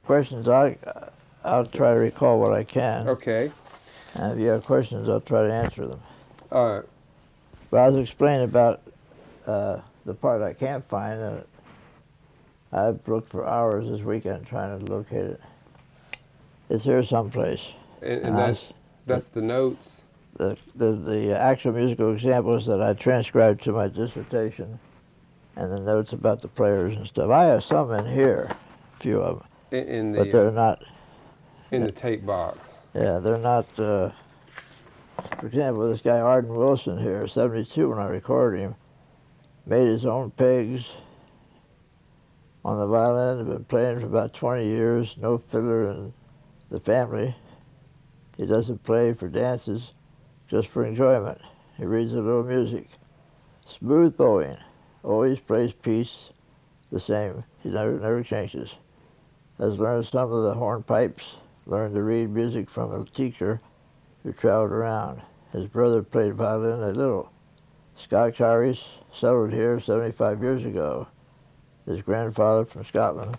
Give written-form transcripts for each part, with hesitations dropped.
questions, I'll try to recall what I can. Okay. And if you have questions, I'll try to answer them. Uh, But I was explaining about the part I can't find, and I've looked for hours this weekend trying to locate it. It's here someplace. and that's the notes. The actual musical examples that I transcribed to my dissertation, and the notes about the players and stuff. I have some in here, a few of them, In but they're not. in the tape box. Yeah, they're not. For example, this guy Arden Wilson here, 72 when I recorded him, made his own pegs on the violin. Had been playing for about 20 years. No fiddler in the family. He doesn't play for dances, just for enjoyment. He reads a little music. Smooth bowing. Always plays piece the same. He never changes. Has learned some of the hornpipes. Learned to read music from a teacher who traveled around. His brother played violin a little. Scotch Irish, settled here 75 years ago. His grandfather from Scotland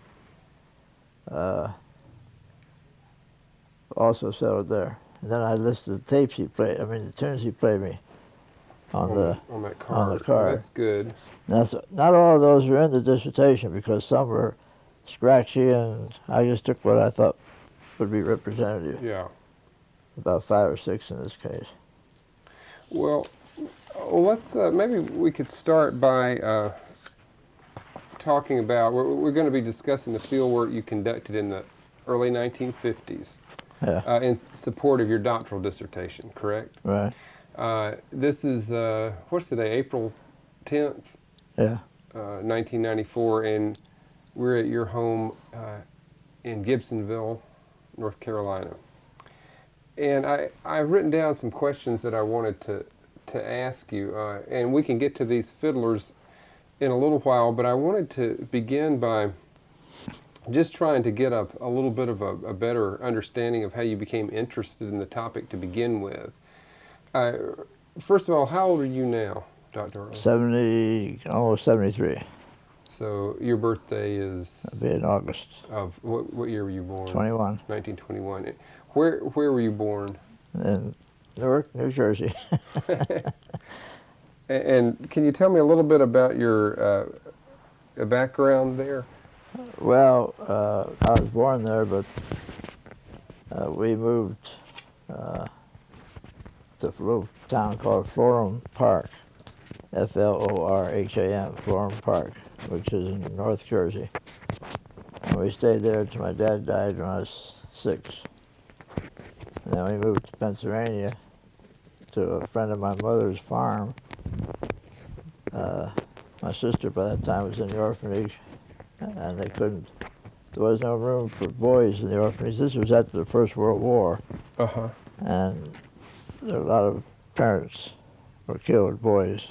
also settled there. And then I listed the tapes he played, the tunes he played me on the that card. on the card. Oh, that's good. Now, not all of those are in the dissertation because some were scratchy, and I just took what I thought would be representative. Yeah. About 5 or 6 in this case. Well, let's maybe we could start by talking about. We're going to be discussing the field work you conducted in the early 1950s in support of your doctoral dissertation. Correct? Right. This is what's today? April 10th. Yeah. 1994, and we're at your home in Gibsonville, North Carolina. And I've written down some questions that I wanted to ask you, and we can get to these fiddlers in a little while, but I wanted to begin by just trying to get a little bit of a better understanding of how you became interested in the topic to begin with. First of all, how old are you now, Dr. Earl? 70, almost 73. So your birthday is? It'll be in August. Of what year were you born? 21. 1921. Where were you born? In Newark, New Jersey. And can you tell me a little bit about your background there? Well, I was born there, but we moved to a little town called Florham Park, Florham, Florham Park, which is in North Jersey. And we stayed there until my dad died when I was 6. And then we moved to Pennsylvania to a friend of my mother's farm. My sister by that time was in the orphanage, and there was no room for boys in the orphanage. This was after the First World War. Uh-huh. And there were a lot of parents were killed, boys.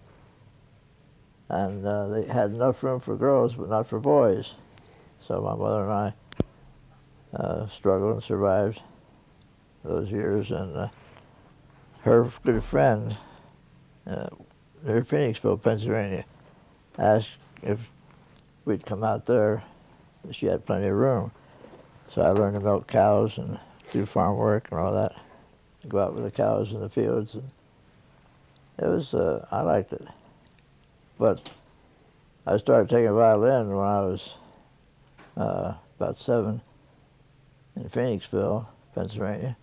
And they had enough room for girls, but not for boys. So my mother and I struggled and survived those years. And her good friend, near Phoenixville, Pennsylvania, asked if we'd come out there. She had plenty of room. So I learned to milk cows and do farm work and all that. Go out with the cows in the fields. And it was, I liked it. But I started taking violin when I was about 7 in Phoenixville, Pennsylvania.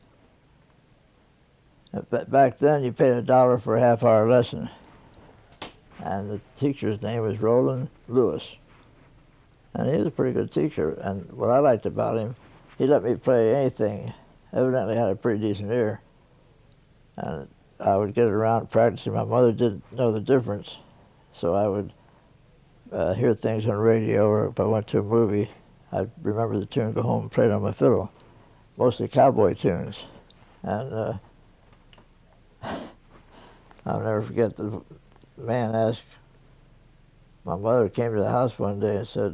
But back then you paid $1 for a half-hour lesson. And the teacher's name was Roland Lewis. And he was a pretty good teacher. And what I liked about him, he let me play anything. Evidently had a pretty decent ear. And I would get around practicing. My mother didn't know the difference. So I would hear things on radio, or if I went to a movie, I'd remember the tune, go home and play it on my fiddle. Mostly cowboy tunes. And I'll never forget the man asked, my mother came to the house one day and said,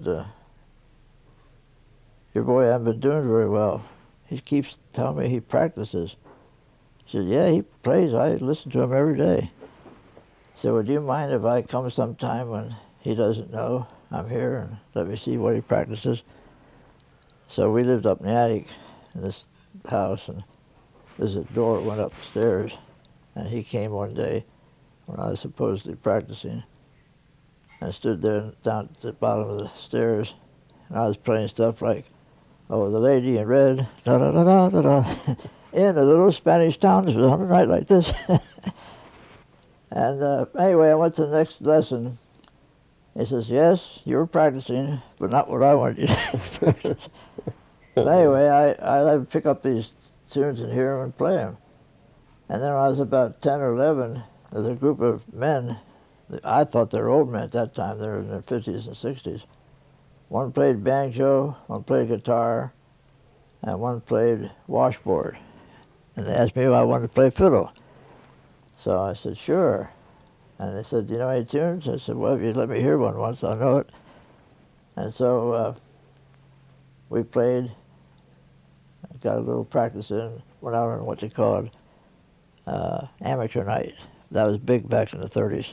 your boy hasn't been doing very well. He keeps telling me he practices. She said, yeah, he plays. I listen to him every day. So would you mind if I come sometime when he doesn't know I'm here and let me see what he practices? So we lived up in the attic in this house, and there's a door that went upstairs. And he came one day when I was supposedly practicing, and stood there down at the bottom of the stairs, and I was playing stuff like, "Oh, the lady in red, da da da da da da, in a little Spanish town on a night like this." And anyway, I went to the next lesson. He says, "Yes, you were practicing, but not what I wanted you to practice." But anyway, I would pick up these tunes and hear them and play them. And then when I was about 10 or 11, there's a group of men. I thought they were old men at that time. They were in their 50s and 60s. One played banjo, one played guitar, and one played washboard. And they asked me if I wanted to play fiddle. So I said, sure. And they said, do you know any tunes? I said, well, if you let me hear one once, I'll know it. And so we played, got a little practice in, went out on what they called amateur night. That was big back in the 30s.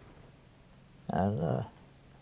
And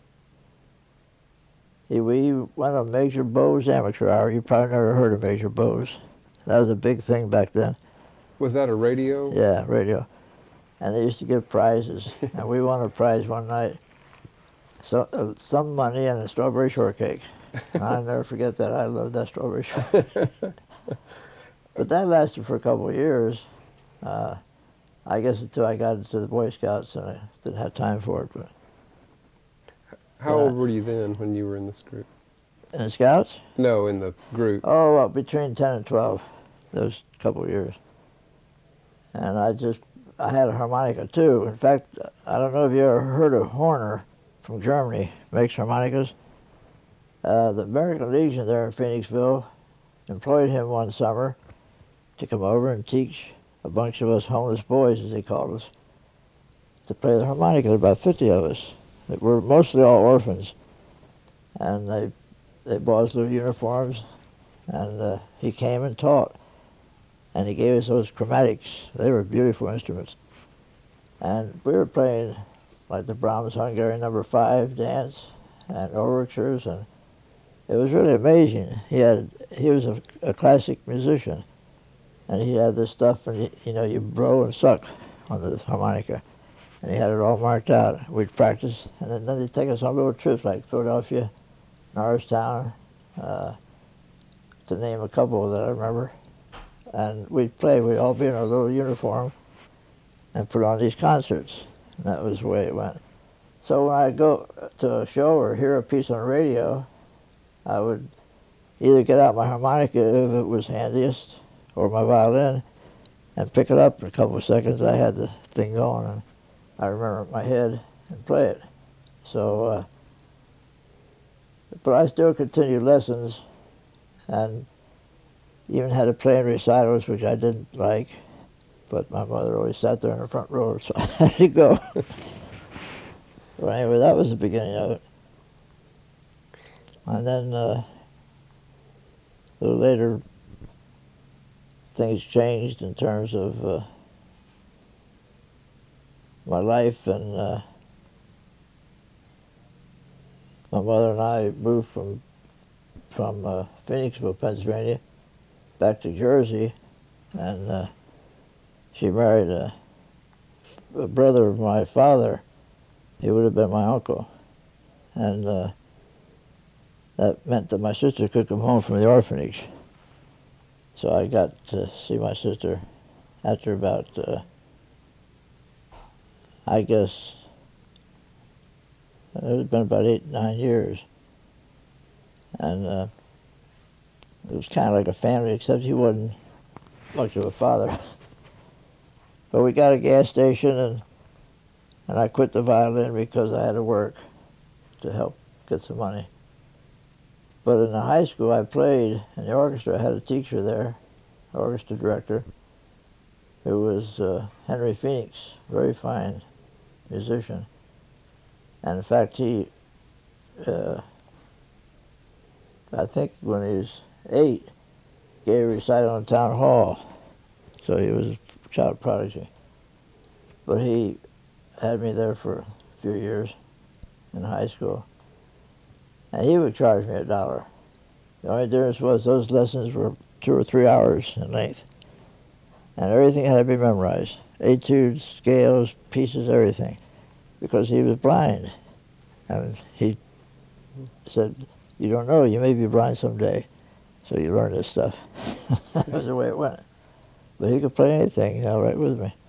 we went on Major Bowes Amateur Hour. You probably never heard of Major Bowes. That was a big thing back then. Was that a radio? Yeah, radio. And they used to give prizes. And we won a prize one night. So some money and a strawberry shortcake. And I'll never forget that. I loved that strawberry shortcake. But that lasted for a couple of years. I guess until I got into the Boy Scouts and I didn't have time for it. But how old were you then when you were in this group? in the Scouts? No, in the group. Oh, well, between 10 and 12, those couple of years. And I had a harmonica too. In fact, I don't know if you ever heard of Horner from Germany, makes harmonicas. The American Legion there in Phoenixville employed him one summer to come over and teach a bunch of us homeless boys, as they called us, to play the harmonica. There were about 50 of us. That were mostly all orphans. And they bought us little uniforms, and he came and taught. And he gave us those chromatics. They were beautiful instruments. And we were playing like the Brahms Hungarian No. 5 dance and overtures, and it was really amazing. He was a classic musician, and he had this stuff, and you blow and suck on the harmonica, and he had it all marked out. We'd practice, and then they'd take us on little trips like Philadelphia, Norristown, to name a couple that I remember. And we'd play. We'd all be in our little uniform and put on these concerts. And that was the way it went. So when I go to a show or hear a piece on the radio, I would either get out my harmonica if it was handiest, or my violin, and pick it up in a couple of seconds. I had the thing going, and I remember it in my head and play it. So, but I still continued lessons, and even had to play in recitals, which I didn't like, but my mother always sat there in the front row, so I had to go. Well, anyway, that was the beginning of it. And then a little later, things changed in terms of my life, and my mother and I moved from Phoenixville, Pennsylvania, back to Jersey, and she married a brother of my father. He would have been my uncle, and that meant that my sister could come home from the orphanage. So I got to see my sister after about, I guess, it had been about 8, 9 years. And it was kind of like a family, except he wasn't much of a father. But we got a gas station, and I quit the violin because I had to work to help get some money. But in the high school I played in the orchestra. I had a teacher there, orchestra director, who was Henry Phoenix, very fine musician. And in fact, he, I think when he was 8, gave a recital in town hall. So he was a child prodigy. But he had me there for a few years in high school. And he would charge me $1. The only difference was those lessons were 2 or 3 hours in length. And everything had to be memorized. Etudes, scales, pieces, everything. Because he was blind. And he said, you don't know, you may be blind someday. So you learn this stuff. That was the way it went. But he could play anything, all right with me.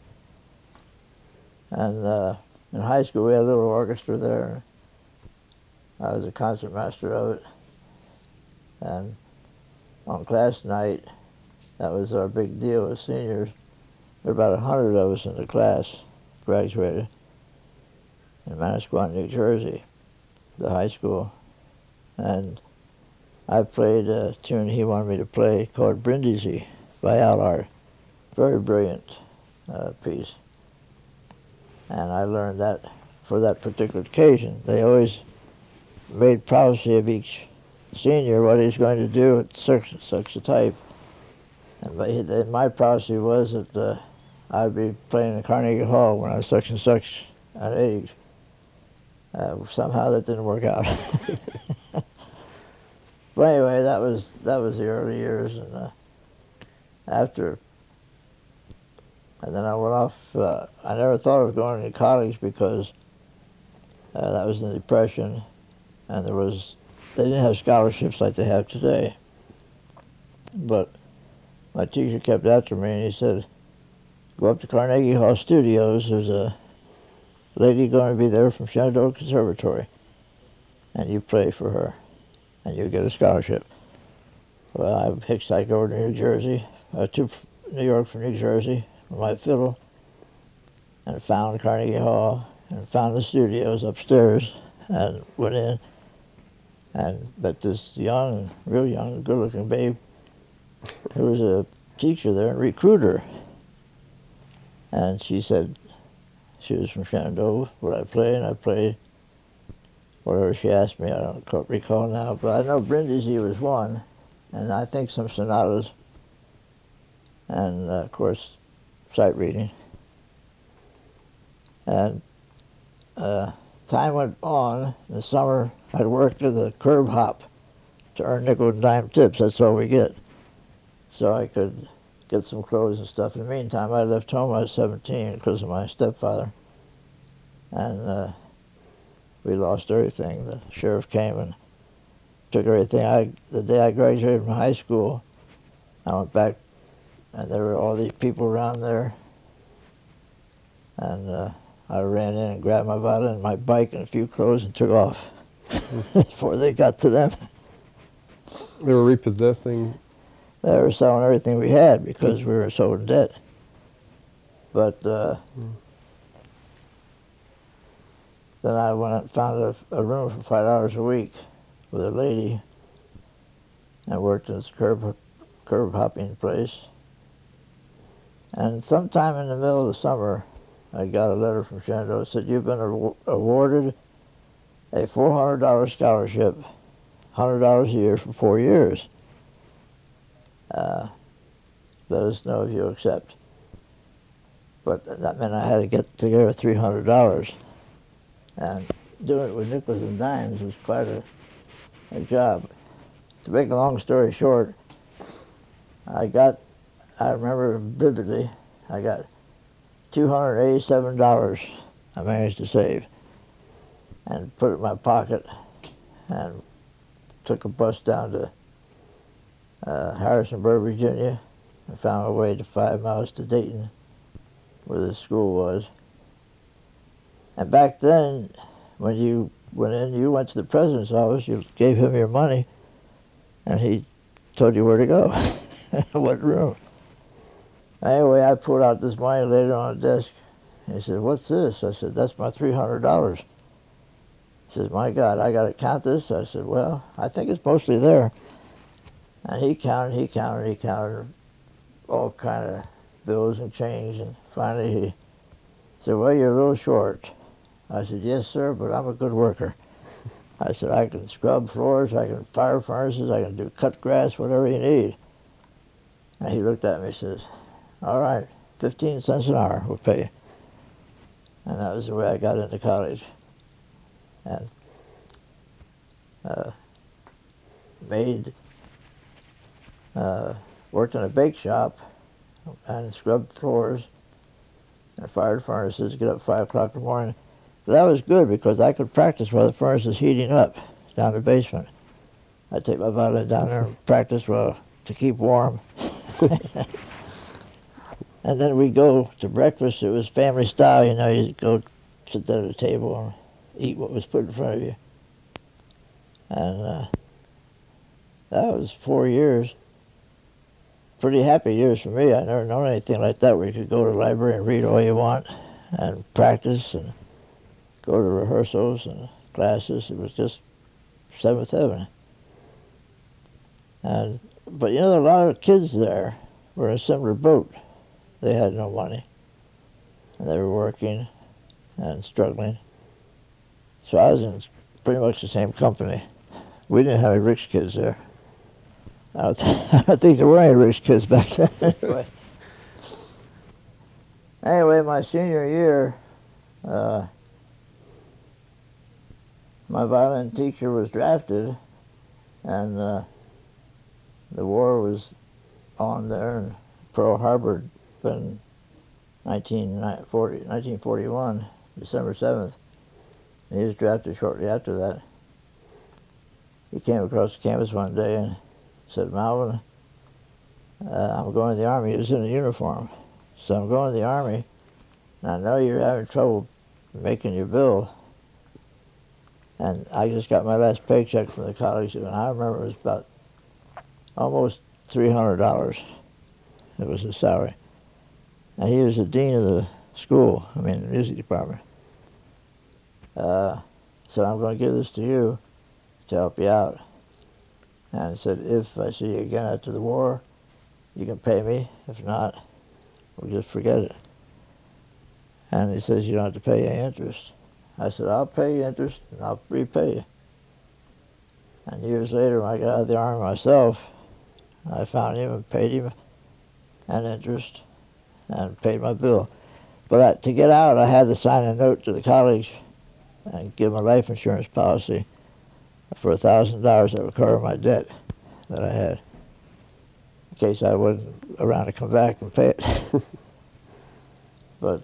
And in high school we had a little orchestra there. I was a concertmaster of it. And on class night, that was our big deal as seniors. There were about 100 of us in the class, graduated in Manasquan, New Jersey, the high school. And I played a tune he wanted me to play called Brindisi by Allard. Very brilliant piece. And I learned that for that particular occasion. They always made prophecy of each senior what he's going to do at such a type. And my prophecy was that I'd be playing in Carnegie Hall when I was such and such an age. Somehow that didn't work out. But anyway, that was the early years, and and then I went off. I never thought of going to college because that was the Depression, and they didn't have scholarships like they have today. But my teacher kept after me, and he said, go up to Carnegie Hall Studios. There's a lady going to be there from Shenandoah Conservatory, and you play for her, and you get a scholarship. Well, I hitchhiked over to New Jersey, to New York from New Jersey with my fiddle, and found Carnegie Hall, and found the studios upstairs, and went in, and met this young, real young, good-looking babe who was a teacher there and recruiter. And she said she was from Shenandoah, would I play? And I played whatever she asked me. I don't recall now, but I know Brindisi was one, and I think some sonatas, and of course, sight reading. And time went on. In the summer, I worked at the curb hop to earn nickel and dime tips. That's all we get. So I could get some clothes and stuff. In the meantime, I left home. I was 17 because of my stepfather. And we lost everything. The sheriff came and took everything. The day I graduated from high school, I went back, and there were all these people around there. And I ran in and grabbed my violin and my bike and a few clothes and took off before they got to them. They were repossessing? They were selling everything we had because we were so in debt. But then I went and found a room for $5 a week with a lady. I worked in this curb hopping place. And sometime in the middle of the summer, I got a letter from Shenandoah that said, you've been awarded a $400 scholarship, $100 a year for 4 years. Let us know if you accept. But that meant I had to get together $300. And doing it with nickels and dimes was quite a job. To make a long story short, I remember vividly, I got $287 I managed to save and put it in my pocket and took a bus down to Harrisonburg, Virginia, and found my way to 5 miles to Dayton, where the school was. And back then, when you went in, you went to the president's office, you gave him your money, and he told you where to go, what room. Anyway, I pulled out this money, laid it on the desk. And he said, what's this? I said, that's my $300. He says, my God, I got to count this? I said, well, I think it's mostly there. And he counted all kind of bills and change. And finally he said, well, you're a little short. I said, yes, sir, but I'm a good worker. I said, I can scrub floors, I can fire furnaces, I can cut grass, whatever you need. And he looked at me and says, all right, 15 cents an hour, we'll pay you. And that was the way I got into college. And made worked in a bake shop and scrubbed floors and fired furnaces, get up 5 o'clock in the morning. But that was good because I could practice while the furnace was heating up down the basement. I'd take my violin down there and practice to keep warm. And then we'd go to breakfast. It was family style, you know. You'd go sit down at a table and eat what was put in front of you. And that was 4 years. Pretty happy years for me. I never known anything like that where you could go to the library and read all you want and practice and go to rehearsals and classes. It was just seventh heaven. But you know, there were a lot of kids there were in a similar boat. They had no money, and they were working and struggling. So I was in pretty much the same company. We didn't have any rich kids there. I don't think there were any rich kids back then. Anyway, my senior year, my violin teacher was drafted, and the war was on there, and Pearl Harbor in 1941, December 7th. And he was drafted shortly after that. He came across the campus one day and said, "Malvin, I'm going to the Army." He was in a uniform. So I'm going to the Army, and I know you're having trouble making your bill. And I just got my last paycheck from the college, and I remember it was about almost $300. It was his salary. And he was the dean of the school, the music department. So I'm going to give this to you to help you out. And he said, if I see you again after the war, you can pay me. If not, we'll just forget it. And he says, you don't have to pay any interest. I said, I'll pay you interest and I'll repay you. And years later, when I got out of the Army myself, I found him and paid him an interest and paid my bill. But to get out, I had to sign a note to the college and give them a life insurance policy for $1,000 that would cover my debt that I had, in case I wasn't around to come back and pay it. But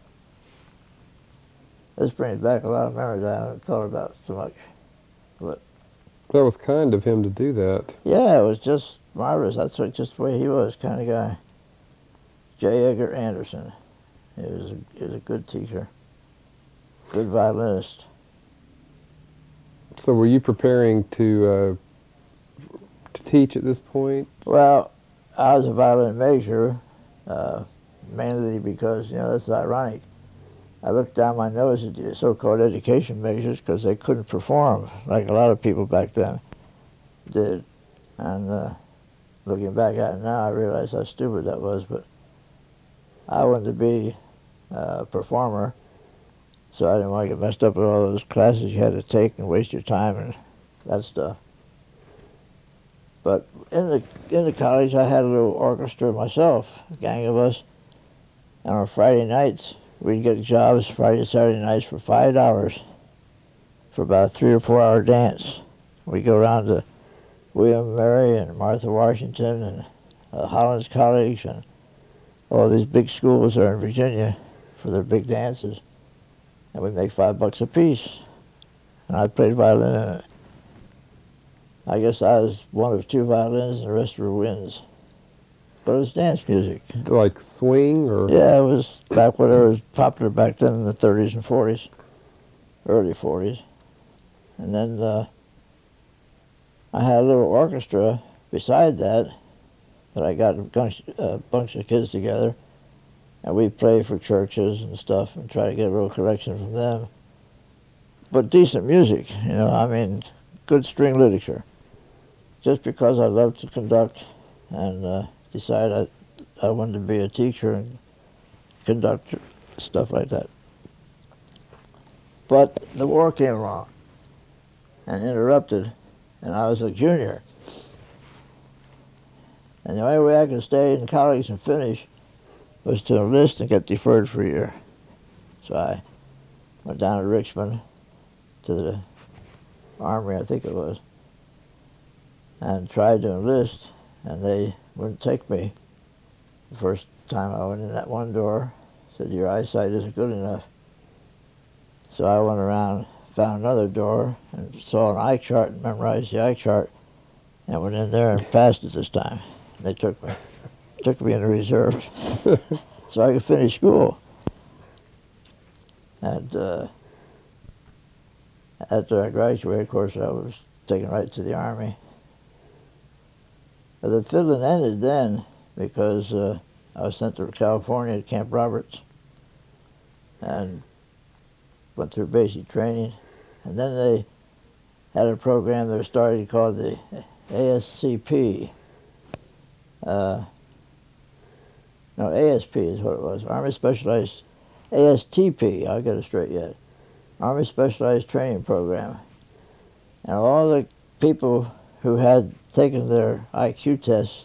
this brings back a lot of memories I haven't thought about so much. But that was kind of him to do that. Yeah, it was just marvelous. That's just the way he was, kind of guy. J. Edgar Anderson. He was a good teacher, good violinist. So were you preparing to teach at this point? Well, I was a violin major, mainly because, that's ironic. I looked down my nose at the so-called education majors because they couldn't perform like a lot of people back then did. And looking back at it now, I realize how stupid that was, but I wanted to be a performer, so I didn't want to get messed up with all those classes you had to take and waste your time and that stuff. But in the college, I had a little orchestra myself, a gang of us, and on Friday nights, we'd get jobs Friday and Saturday nights for $5 for about a 3 or 4 hour dance. We'd go around to William & Mary and Martha Washington and Hollins College and all these big schools there in Virginia for their big dances. And we'd make $5 a piece. And I played violin in it. I guess I was one of 2 violins and the rest were winds. But it was dance music. Like swing or? Yeah, it was back whatever was popular back then in the 30s and 40s, early 40s. And then I had a little orchestra beside that I got a bunch of kids together, and we'd play for churches and stuff and try to get a little collection from them. But decent music, good string literature. Just because I loved to conduct and decided I wanted to be a teacher and conduct stuff like that. But the war came along and interrupted, and I was a junior. And the only way I could stay in college and finish was to enlist and get deferred for a year. So I went down to Richmond to the Army, I think it was, and tried to enlist and they wouldn't take me. The first time I went in that one door, said, your eyesight isn't good enough. So I went around, found another door, and saw an eye chart and memorized the eye chart, and went in there and passed it this time. They took me in the reserve, so I could finish school. And after I graduated, of course, I was taken right to the Army. But the fiddling ended then because I was sent to California to Camp Roberts and went through basic training. And then they had a program they started called the ASCP. No, ASP is what it was, Army Specialized, ASTP, I'll get it straight yet, Army Specialized Training Program. And all the people who had taken their IQ tests,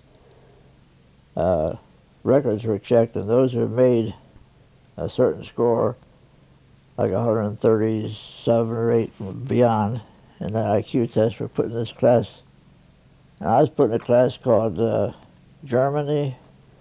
records were checked, and those who made a certain score, like 137 or 8 beyond, and that IQ test were put in this class. And I was put in a class called Germany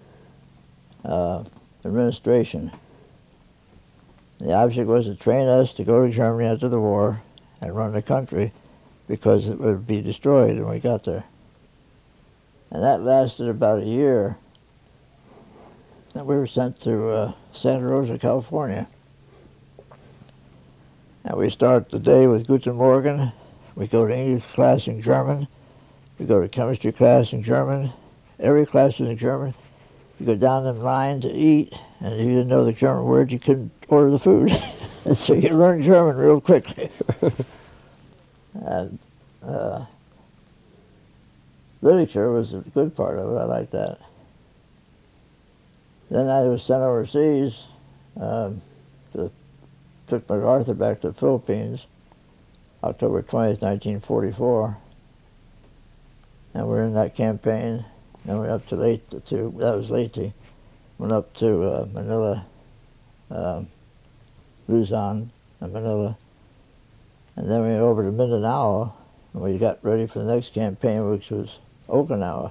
Administration. The object was to train us to go to Germany after the war and run the country because it would be destroyed when we got there. And that lasted about a year. And we were sent to Santa Rosa, California. And we start the day with Guten Morgen. We go to English class in German. We go to chemistry class in German. Every class was in German. You go down the line to eat, and if you didn't know the German words, you couldn't order the food. And so you learn German real quickly. And literature was a good part of it. I liked that. Then I was sent overseas. Took MacArthur back to the Philippines, October 20th, 1944. And we're in that campaign. Then we went up to Leyte, that was Leyte. Went up to Manila, Luzon and Manila. And then we went over to Mindanao, and we got ready for the next campaign, which was Okinawa.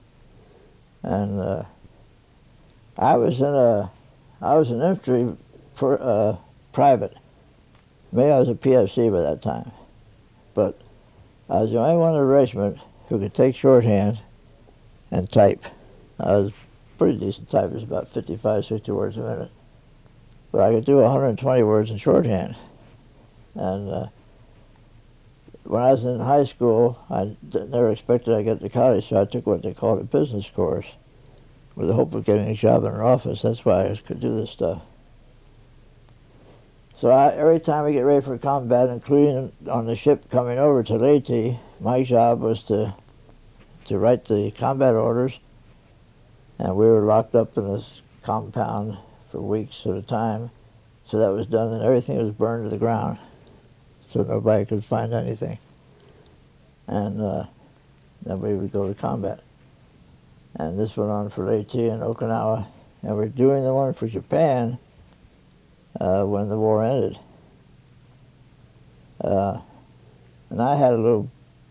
And I was an infantry private. Maybe I was a PFC by that time. But I was the only one in the regiment who could take shorthand and type. I was a pretty decent typist, about 55, 60 words a minute. But I could do 120 words in shorthand. And when I was in high school, I never expected I'd get to college, so I took what they called a business course with the hope of getting a job in an office. That's why I could do this stuff. So every time we get ready for combat, including on the ship coming over to Leyte, my job was to write the combat orders, and we were locked up in this compound for weeks at a time. So that was done, and everything was burned to the ground, so nobody could find anything. And then we would go to combat. And this went on for Leyte and Okinawa, and we're doing the one for Japan when the war ended. And I had a little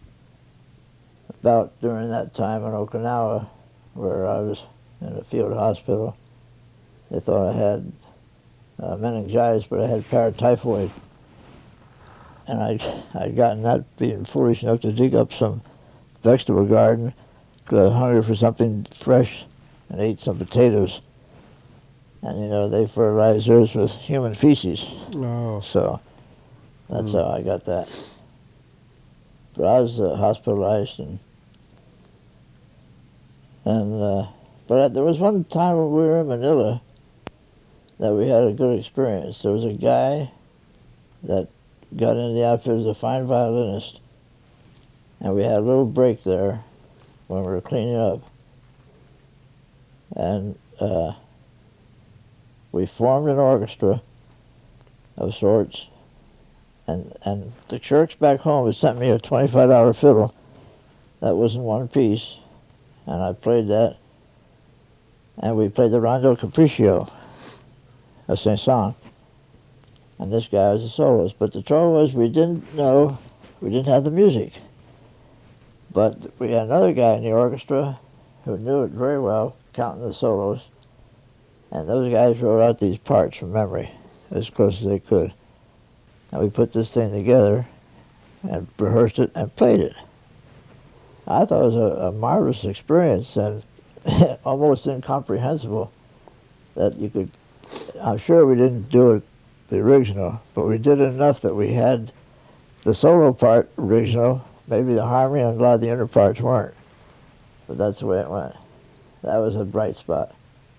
bout during that time in Okinawa where I was in a field hospital. They thought I had meningitis, but I had paratyphoid. And I'd gotten that, being foolish enough to dig up some vegetable garden because I was hungry for something fresh, and ate some potatoes. And, you know, they fertilized theirs with human feces. Oh. So that's how I got that. But I was hospitalized, but there was one time when we were in Manila that we had a good experience. There was a guy that got into the outfit as a fine violinist, and we had a little break there when we were cleaning up. And we formed an orchestra of sorts, and the church back home had sent me a $25 fiddle that was in one piece, and I played that, and we played the Rondo Capriccio of Saint-Saëns, and this guy was a soloist. But the trouble was we didn't have the music. But we had another guy in the orchestra who knew it very well, counting the solos. And those guys wrote out these parts from memory as close as they could. And we put this thing together and rehearsed it and played it. I thought it was a marvelous experience and almost incomprehensible that you could. I'm sure we didn't do it the original, but we did it enough that we had the solo part original, maybe the harmony, and a lot of the inner parts weren't. But that's the way it went. That was a bright spot.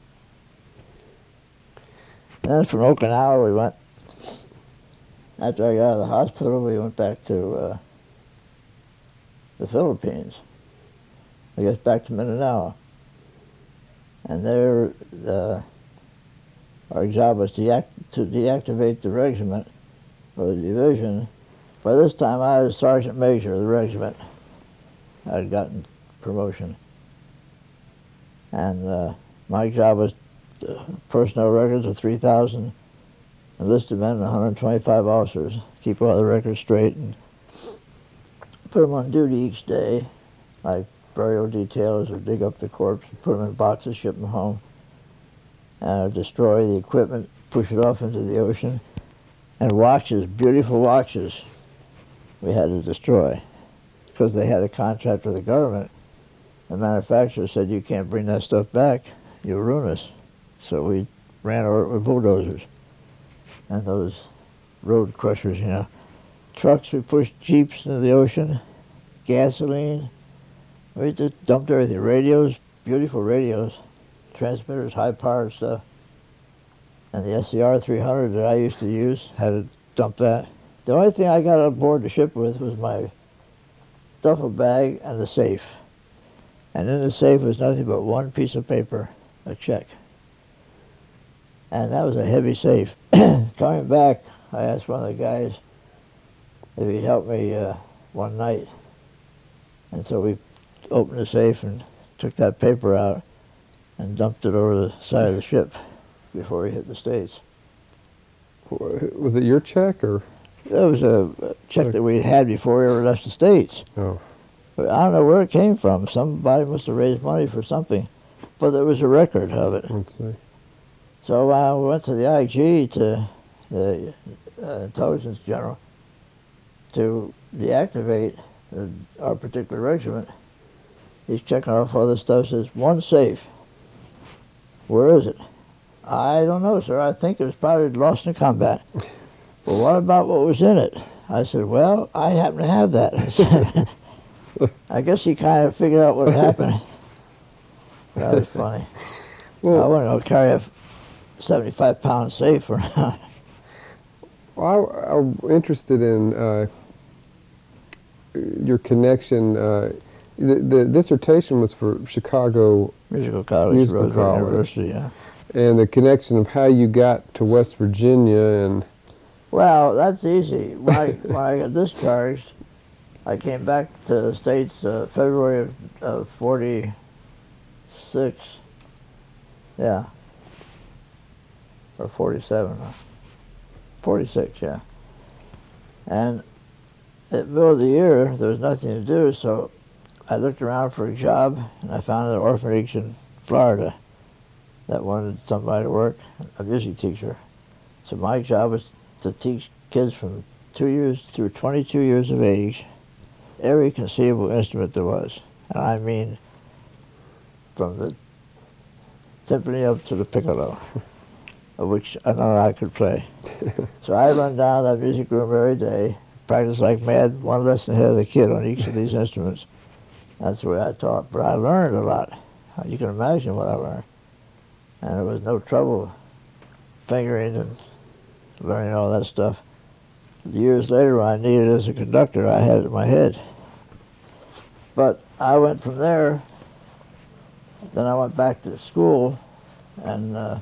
And then from Okinawa we went, after I got out of the hospital, we went back to the Philippines. I guess back to Mindanao. And there, our job was to deactivate the regiment, or the division. By this time I was Sergeant Major of the regiment. I had gotten promotion. And my job was personnel records of 3,000 enlisted men and 125 officers. Keep all the records straight and put them on duty each day, like burial details, or dig up the corpse and put them in boxes, ship them home, destroy the equipment, push it off into the ocean, and watches, beautiful watches, we had to destroy because they had a contract with the government. The manufacturer said, you can't bring that stuff back, you'll ruin us. So we ran over it with bulldozers and those road crushers, you know. Trucks, we pushed jeeps into the ocean, gasoline, we just dumped everything. Radios, beautiful radios, transmitters, high-powered stuff. And the SCR 300 that I used to use, had to dump that. The only thing I got on board the ship with was my duffel bag and the safe. And in the safe was nothing but one piece of paper, a check. And that was a heavy safe. Coming back, I asked one of the guys if he'd help me one night. And so we opened the safe and took that paper out and dumped it over the side of the ship before we hit the States. Was it your check or? That was a check that we had before we ever left the States. Oh. But I don't know where it came from. Somebody must have raised money for something. But there was a record of it. Let's see. So I went to the IG, to the intelligence general, to deactivate our particular regiment. He's checking off all this stuff, says, one safe. Where is it? I don't know, sir. I think it was probably lost in combat. Well, what about what was in it? I said, well, I happen to have that. I said, I guess he kind of figured out what had happened. That was funny. Well, I wouldn't know, carry a 75-pound safe around. Well, I'm interested in your connection. The dissertation was for Chicago Musical College, Musical College. University, yeah. And the connection of how you got to West Virginia and... Well, that's easy. When I got discharged, I came back to the States February of 46. Yeah. Or 47. 46, yeah. And at the middle of the year, there was nothing to do, so I looked around for a job, and I found an orphanage in Florida that wanted somebody to work, a music teacher. So my job was to teach kids from 2 years through 22 years of age every conceivable instrument there was. And I mean from the timpani up to the piccolo, of which none I could play. So I run down that music room every day, practice like mad, one lesson ahead of the kid on each of these instruments. That's the way I taught. But I learned a lot. You can imagine what I learned. And there was no trouble fingering and learning all that stuff. Years later, when I needed it as a conductor, I had it in my head. But I went from there, then I went back to school and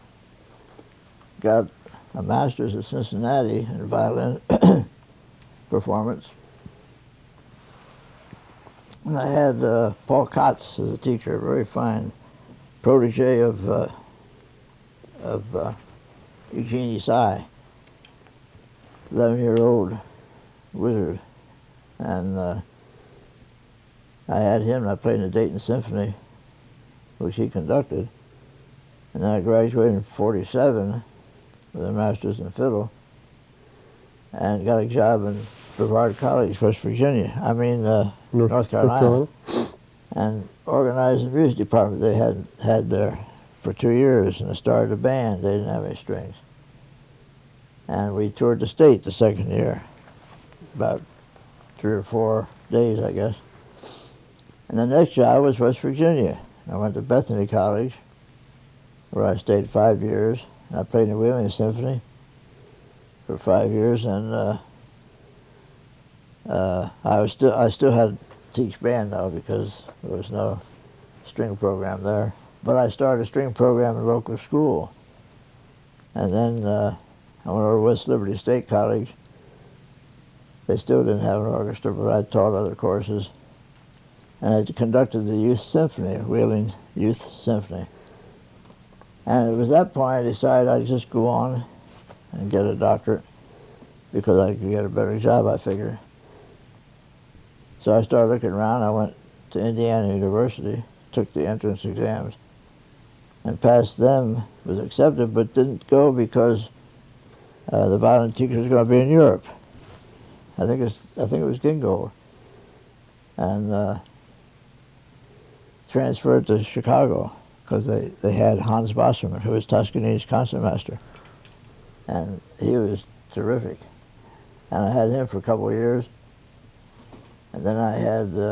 got a master's at Cincinnati in violin performance. And I had Paul Kotz as a teacher, a very fine protege of Eugene Isai, 11-year-old wizard. And I had him, and I played in the Dayton Symphony which he conducted. And then I graduated in 47 with a master's in fiddle and got a job in Brevard College, West Virginia. North Carolina. And organized the music department they had there for 2 years, and I started a band. They didn't have any strings. And we toured the state the second year, about 3 or 4 days, I guess. And the next job was West Virginia. I went to Bethany College, where I stayed 5 years. And I played in the Wheeling Symphony for 5 years, and I still had to teach band now because there was no string program there. But I started a string program in a local school, and then I went over to West Liberty State College. They still didn't have an orchestra, but I taught other courses. And I conducted the Youth Symphony, Wheeling Youth Symphony. And it was that point I decided I'd just go on and get a doctorate because I could get a better job, I figured. So I started looking around. I went to Indiana University, took the entrance exams, and passed them, was accepted, but didn't go because the violin teacher was going to be in Europe. I think it was Gingold. And transferred to Chicago because they had Hans Wasserman, who was Toscanini's concertmaster. And he was terrific. And I had him for a couple of years. And then I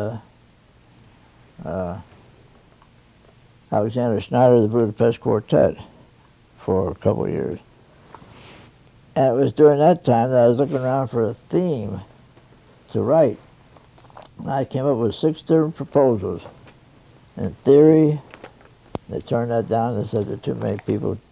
had Alexander Schneider, the Budapest Quartet, for a couple of years. And it was during that time that I was looking around for a theme to write. And I came up with 6 different proposals. In theory, they turned that down. They said there are too many people